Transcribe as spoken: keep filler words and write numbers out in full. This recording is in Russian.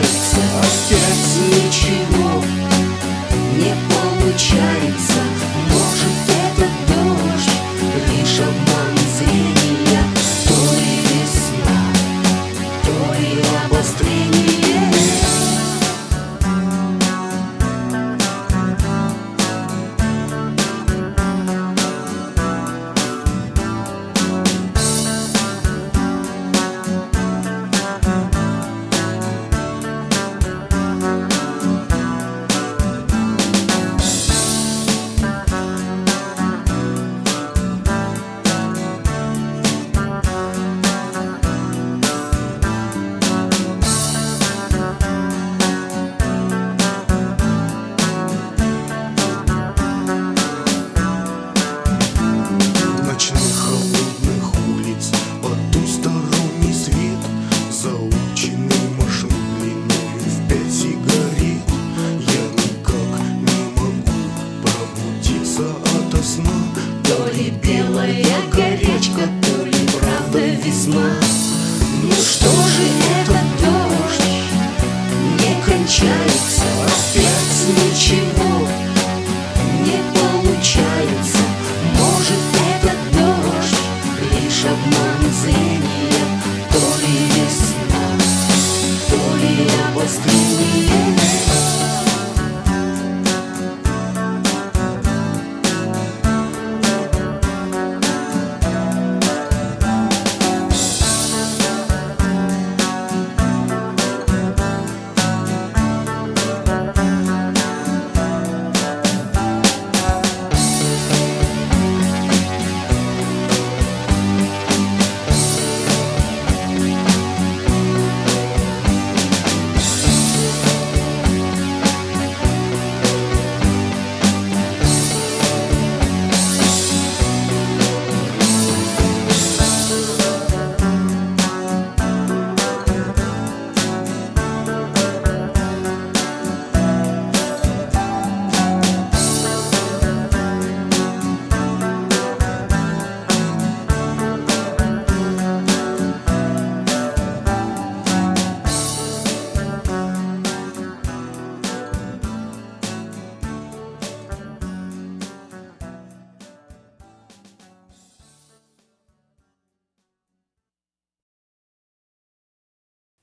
кончается, опять ничего не получается. Может, этот дождь лишь обман зрения, то ли весна, то ли обострение. Заученный машин длиною в пять сигарет. Я никак не могу пробудиться ото сна. То ли белая горячка, то ли правда весна. Ну что же этот дождь не кончается, опять ничего не получается. Может, этот дождь лишь обман зрения, то ли весна, то ли обострение.